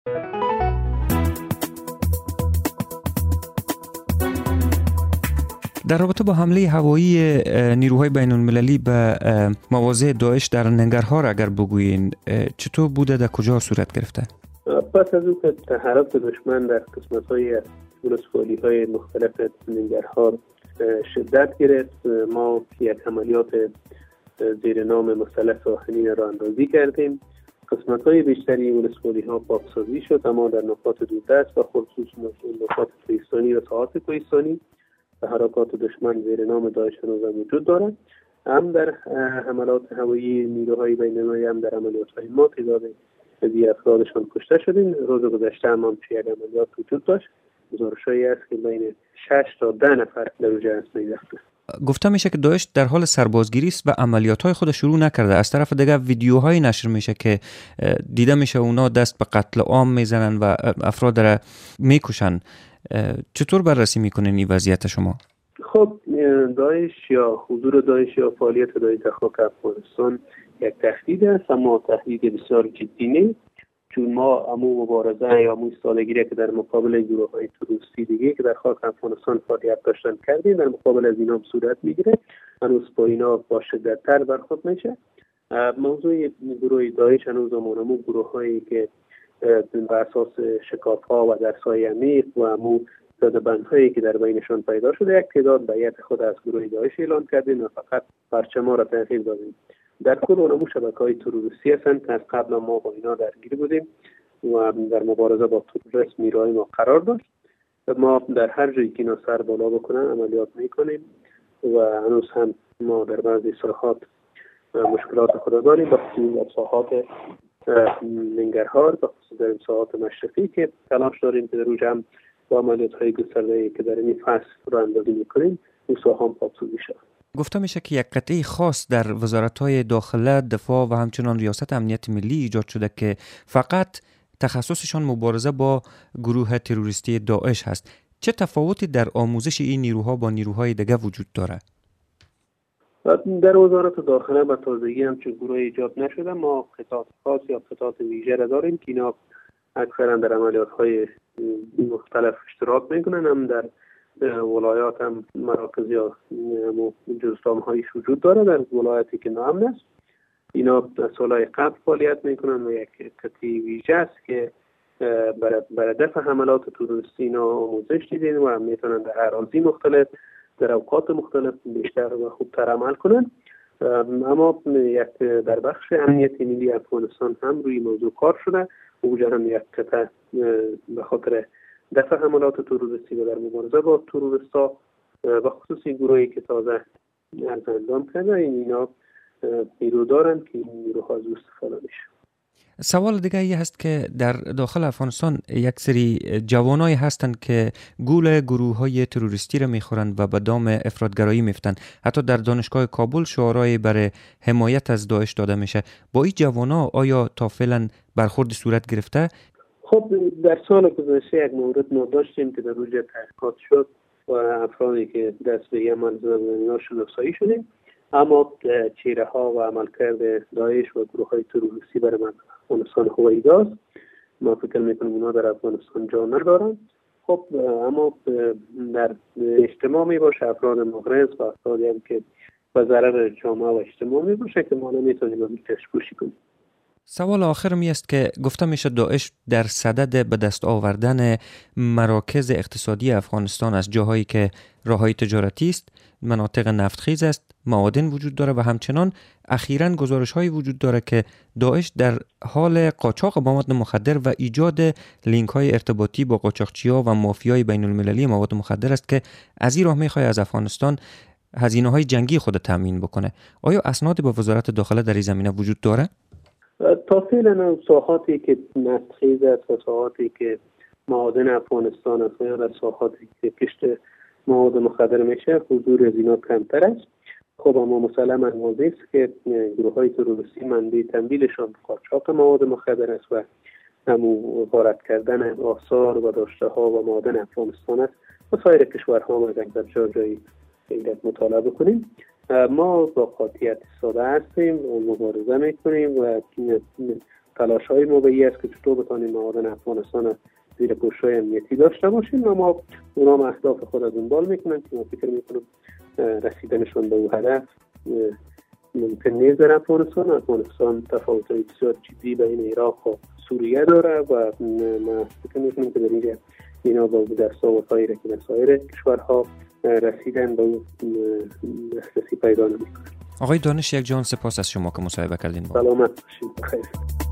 در رابطه با حمله هوایی نیروهای بین المللی به مواضع داعش در ننگرهار اگر بگویین چطور بوده، در کجا صورت گرفته؟ پس از اینکه تحرک دشمن در قسمت‌های ولسوالی‌های مختلف ننگرهار شدت گرفت، ما یک عملیات زیر نام مثلث آهنین را اندازی کردیم. قسمت‌های بیشتری ولسوالی‌ها پاکسازی شد، اما در نقاط دوردست و خصوص نقاط کوهستانی و ساحات کوهستانی حرکات دشمن زیر نام داعش هنوز وجود دارد. هم در حملات هوایی نیروهای بین المللی، هم در عملیات‌های ما تعداد زیادی افرادشان کشته شدیم. روز گذشته هم یک عملیات وجود داشت. گزارش‌هایی است که بین 6 تا 10 نفر در اونجا اسیر رفته. گفته میشه که داعش در حال سربازگیری است و عملیات‌های خود شروع نکرده. از طرف دیگه ویدیوهای نشر میشه که دیده میشه اونا دست به قتل عام میزنن و افراد را میکشن. چطور بررسی میکنین این وضعیت شما؟ خب داعش یا حضور داعش یا فعالیت داعش در خاک افغانستان یک تهدید است، اما تهدید بسیار جدی نیست، چون ما امو مبارزه یا امو سالگیری که در مقابل گروه‌های تروریستی دیگه که در خاک افغانستان فعالیت داشتن کردیم، در مقابل از اینا صورت میگیره، هنوز با اینا با شدت‌تر برخورد میشه. موضوع گروه داعش هنوز امو گروه‌هایی که بر اساس شکاف‌ها و درس‌های عمیق و امو زدبندهایی که در بینشان پیدا شده، یک تعداد بیعت خود از گروه داعش اعلان کردیم و فقط پرچم‌ها را تغییر دادیم. در کل اونمو شبکه‌های تروریستی هستند که از قبل ما با اینا درگیر بودیم و در مبارزه با تروریسم نیروهای ما قرار داشت. ما در هر جایی که اینا سر بالا بکنن عملیات میکنیم و هنوز هم ما در بعضی ساحات مشکلات خود داریم، بخصوص در ساحات ننگرهار، بخصوص در ساحات مشرقی که تلاش داریم که در اونجا هم با عملیات‌های گسترده‌ای که در این فصل رو اندازی میکنیم اون ساحات پاکسازی شد. گفته میشه که یک قطعه خاص در وزارت‌های داخله، دفاع و همچنان ریاست امنیت ملی ایجاد شده که فقط تخصصشان مبارزه با گروه تروریستی داعش هست. چه تفاوتی در آموزش این نیروها با نیروهای دیگه وجود داره؟ در وزارت داخله به تازگی همچون گروه ایجاد نشده. ما قطعات خاص یا قطعات ویژه را داریم که اینا اکثرا در عملیات‌های مختلف اشتراک میکنن. هم در ولایات هم مراکز یا جزدام‌هایش وجود داره. در ولایتی که ناامن است اینا از سالهای قبل فعالیت میکنن و یک قطعه ویژه است که برای دفع حملات تروریستی اینا آموزش دیدن و میتونن در اراضی مختلف در اوقات مختلف بیشتر و خوبتر عمل کنن. اما یک در بخش امنیت ملی افغانستان هم روی موضوع کار شده. اونجا هم یک قطعه به خاطر دفع حملات تروریستی و در مبارزه با تروریست‌ها و خصوصی گروهی که تازه انجام کرده اینا نیرو دارن که این نیروها از استفاده میشه. سوال دیگه ای هست که در داخل افغانستان یک سری جوانایی هستند که گول گروه‌های تروریستی را میخورند و به دام افراطگرایی میفتند. حتی در دانشگاه کابل شعارهای برای حمایت از داعش داده میشه. با این جوانا آیا تا فعلا برخورد صورت گرفته؟ خب در سال گذشته یک مورد ما داشتیم که در روز تحقیقات شد و افرادی که دست به عمل زدن شناسایی شدیم، اما چهره ها و عملکرد داعش و گروه های تروریستی برای افغانستان هوایی است. ما فکر میکنیم اونا در افغانستان جا ندارن. خب اما در اجتماع می باشه افراد مغرض و افرادی هم که به ضرر جامعه و اجتماع می باشه که ما نمیتونیم از کشپوشی کنیم. سوال آخر می است که گفته میشه داعش در صدد به دست آوردن مراکز اقتصادی افغانستان از جاهایی که راههای تجارتی است، مناطق نفتخیز است، معادن وجود داره و همچنان اخیراً گزارش‌هایی وجود داره که داعش در حال قاچاق مواد مخدر و ایجاد لینک‌های ارتباطی با قاچاقچی‌ها و مافیای بین‌المللی مواد مخدر است که از این راه می‌خواد از افغانستان هزینه‌های جنگی خود تامین بکنه. آیا اسنادی با وزارت داخله در این زمینه وجود داره؟ تا فعلا ساحاتی که نفتخیز است و ساحاتی که معادن افغانستان است یا در ساحاتی که کشت مواد مخدر میشه حضور از اینا کمتر است. خب اما مسلماً واضح است که گروه‌های تروریستی منبع تمویلشان قاچاق مواد مخدر است و همون وارد کردن آثار و داشته‌ها و معادن افغانستان است و سایر کشورها ما در جایی علت مطالعه بکنیم. ما با قاطعیت ساده هستیم و مبارزه میکنیم و تلاش‌های ما به این است که چطور بتانیم معادن افغانستان زیر پوشش امنیتی داشته باشیم و ما اونا اهداف خود را دنبال میکنن که ما فکر میکنم رسیدنشون به اون هدف ممکن نیست در افغانستان تفاوت‌های بسیار جدی بین عراق و سوریه داره و ما فکر میکنم که در اینجا اینا با دستاوردهایی را که در سایر کشورها رسیدن به اون دسترسی پیدا نمی‌کنن. آقای دانش یک جان سپاس از شما که مصاحبه کردین. سلامت باشید. بخیر.